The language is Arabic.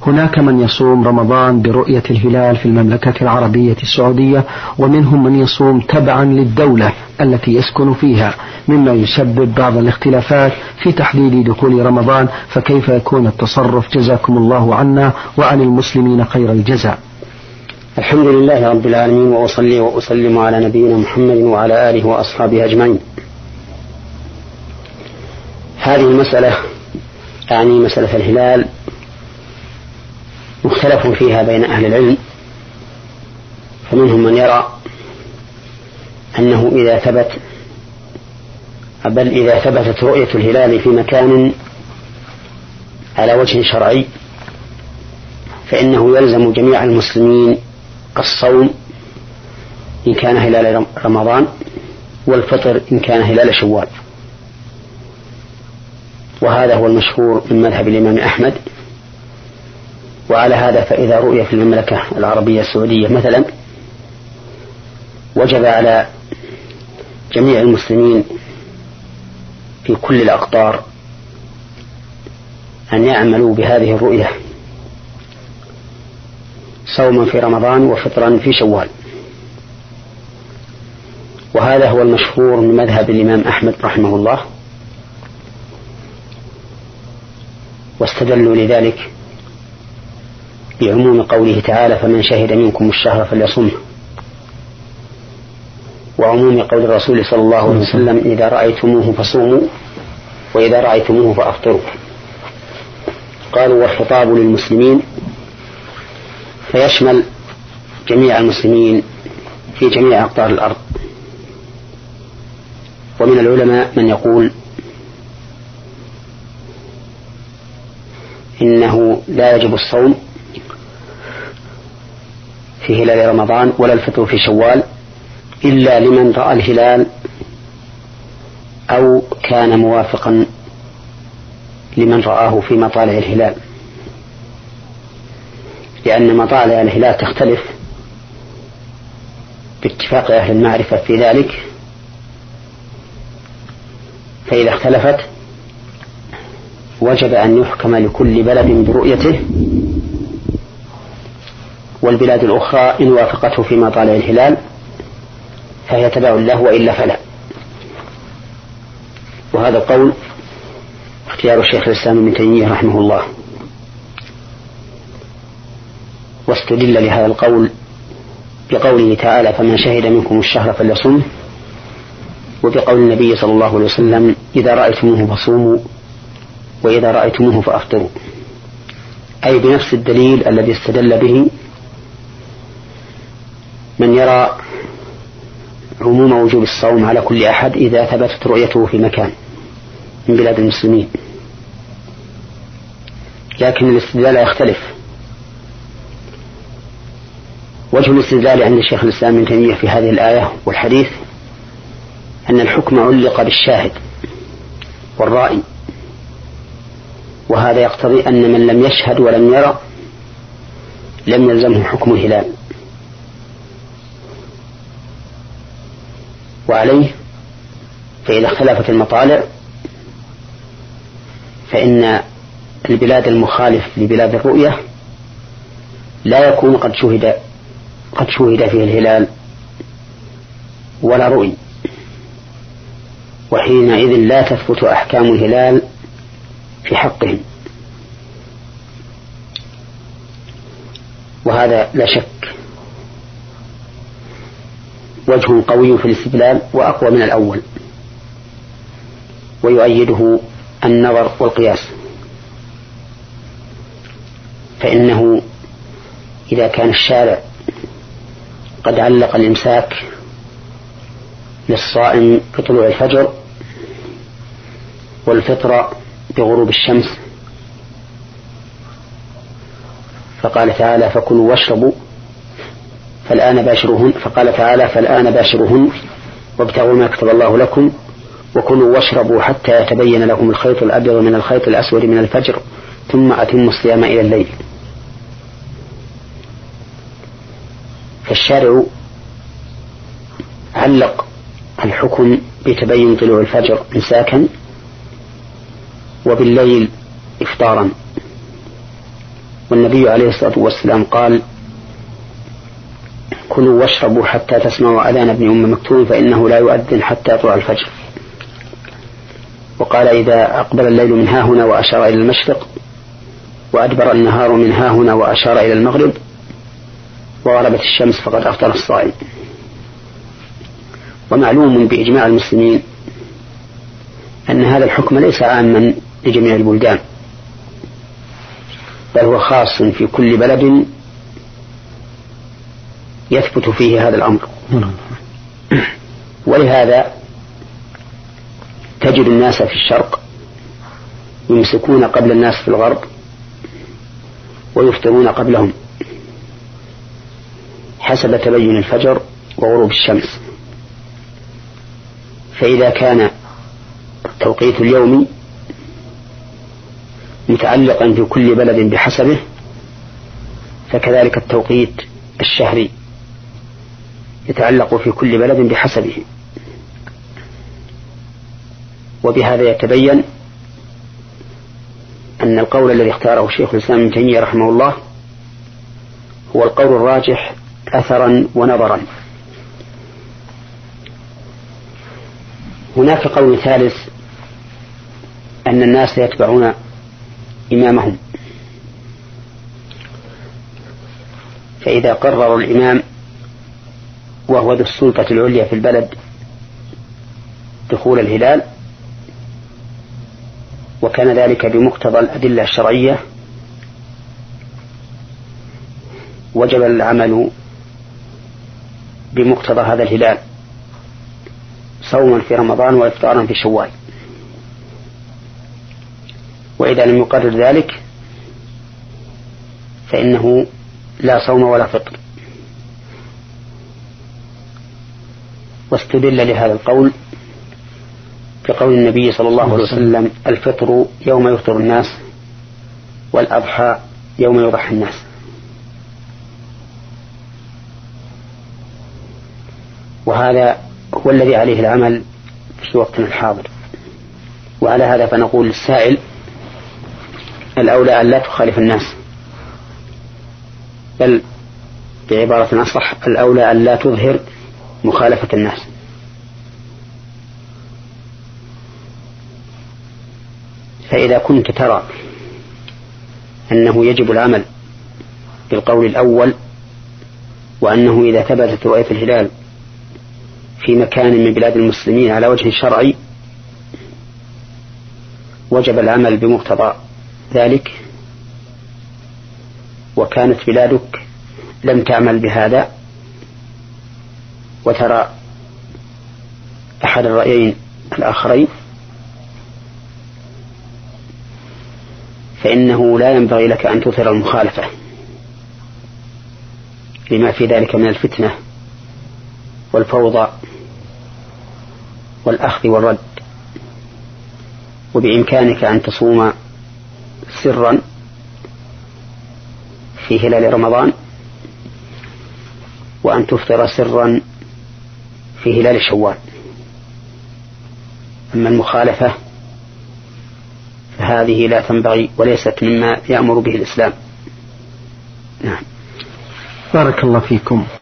هناك من يصوم رمضان برؤية الهلال في المملكة العربية السعودية، ومنهم من يصوم تبعا للدولة التي يسكن فيها، مما يسبب بعض الاختلافات في تحديد دخول رمضان. فكيف يكون التصرف؟ جزاكم الله عنا وعن المسلمين خير الجزاء. الحمد لله رب العالمين، وأصلي وأسلم على نبينا محمد وعلى آله وأصحابه أجمعين. هذه المسألة يعني مسألة الهلال مختلف فيها بين أهل العلم، فمنهم من يرى أنه إذا ثبتت رؤية الهلال في مكان على وجه شرعي فإنه يلزم جميع المسلمين الصوم إن كان هلال رمضان، والفطر إن كان هلال شوال. وهذا هو المشهور من مذهب الإمام أحمد. وعلى هذا فإذا رؤي في المملكة العربية السعودية مثلا، وجب على جميع المسلمين في كل الأقطار أن يعملوا بهذه الرؤية صوما في رمضان وفطرا في شوال. وهذا هو المشهور من مذهب الإمام أحمد رحمه الله. واستدلوا لذلك بعموم قوله تعالى: فمن شهد منكم الشهر فليصمه، وعموم قول الرسول صلى الله عليه وسلم: إذا رأيتموه فصوموا وإذا رأيتموه فأفطروا. قالوا: والخطاب للمسلمين، فيشمل جميع المسلمين في جميع أقطار الأرض. ومن العلماء من يقول إنه لا يجب الصوم في هلال رمضان ولا الفطر في شوال إلا لمن رأى الهلال أو كان موافقا لمن رآه في مطالع الهلال، لأن مطالع الهلال تختلف باتفاق أهل المعرفة في ذلك، فإذا اختلفت وجب أن يحكم لكل بلد برؤيته، والبلاد الأخرى إن وافقته في مطالع الهلال فهي تبع له وإلا فلا. وهذا القول اختيار الشيخ الإسلام ابن تيمية رحمه الله. واستدل لهذا القول بقوله تعالى: فمن شهد منكم الشهر فليصمه، وبقول النبي صلى الله عليه وسلم: إذا رأيتموه فصوموا وإذا رأيتموه فأفطروا، أي بنفس الدليل الذي استدل به من يرى عموم وجوب الصوم على كل أحد إذا ثبتت رؤيته في مكان من بلاد المسلمين. لكن الاستدلال يختلف. وجه الاستدلال عند الشيخ الإسلام ابن تيمية في هذه الآية والحديث أن الحكم علق بالشاهد والرائي، وهذا يقتضي أن من لم يشهد ولم يرى لم يلزمه حكم الهلال. وعليه فإذا اختلفت المطالع فإن البلاد المخالف لبلاد الرؤية لا يكون قد شهد فيه الهلال ولا رؤي، وحينئذ لا تثبت أحكام الهلال في حقهم. وهذا لا شك وجه قوي في الاستدلال وأقوى من الأول، ويؤيده النظر والقياس. فإنه إذا كان الشارع قد علق الإمساك للصائم بطلوع الفجر والفطر بغروب الشمس، فقال تعالى: فكلوا واشربوا فالآن باشروهن، فقال تعالى: فالآن باشروهن وابتغوا ما كتب الله لكم وكلوا واشربوا حتى يتبين لكم الخيط الأبيض من الخيط الأسود من الفجر ثم أتموا الصيام إلى الليل. فالشارع علق الحكم بتبين طلوع الفجر إمساكا وبالليل إفطارا، والنبي عليه الصلاة والسلام قال: كلوا واشربوا حتى تسمعوا أذان ابن أم مكتوم فإنه لا يؤذن حتى يطلع الفجر. وقال: إذا أقبل الليل من ها هنا وأشار إلى المشرق، وأدبر النهار من ها هنا وأشار إلى المغرب، وغربت الشمس فقد أفطر الصائم. ومعلوم بإجماع المسلمين أن هذا الحكم ليس عاما لجميع البلدان، بل هو خاص في كل بلد يثبت فيه هذا الأمر. ولهذا تجد الناس في الشرق يمسكون قبل الناس في الغرب ويفطرون قبلهم حسب تبين الفجر وغروب الشمس. فإذا كان التوقيت اليومي متعلقا في كل بلد بحسبه، فكذلك التوقيت الشهري يتعلق في كل بلد بحسبه. وبهذا يتبين أن القول الذي اختاره شيخ الإسلام ابن تيمية رحمه الله هو القول الراجح أثرا ونظرا. هناك قول ثالث أن الناس يتبعون إمامهم، فإذا قرر الإمام وهو ذو السلطة العليا في البلد دخول الهلال، وكان ذلك بمقتضى الأدلة الشرعية، وجب العمل بمقتضى هذا الهلال صوما في رمضان وإفطارا في شوال. وإذا لم يقرر ذلك فإنه لا صوم ولا فطر. واستدل لهذا القول بقول النبي صلى الله عليه وسلم: الفطر يوم يفطر الناس، والأضحى يوم يضحي الناس. وهذا هو الذي عليه العمل في وقتنا الحاضر. وعلى هذا فنقول للسائل: الأولى أن لا تخالف الناس، بل بعبارة أصح الأولى أن لا تظهر مخالفة الناس. فإذا كنت ترى أنه يجب العمل بالقول الأول، وأنه إذا ثبتت رؤية الهلال في مكان من بلاد المسلمين على وجه شرعي وجب العمل بمقتضى ذلك، وكانت بلادك لم تعمل بهذا وترى أحد الرأيين الآخرين، فإنه لا ينبغي لك أن تظهر المخالفة لما في ذلك من الفتنة والفوضى والأخذ والرد. وبإمكانك أن تصوم سرا في هلال رمضان، وأن تفطر سرا في هلال شوال. أما المخالفة فهذه لا تنبغي وليست مما يأمر به الإسلام. نعم. بارك الله فيكم.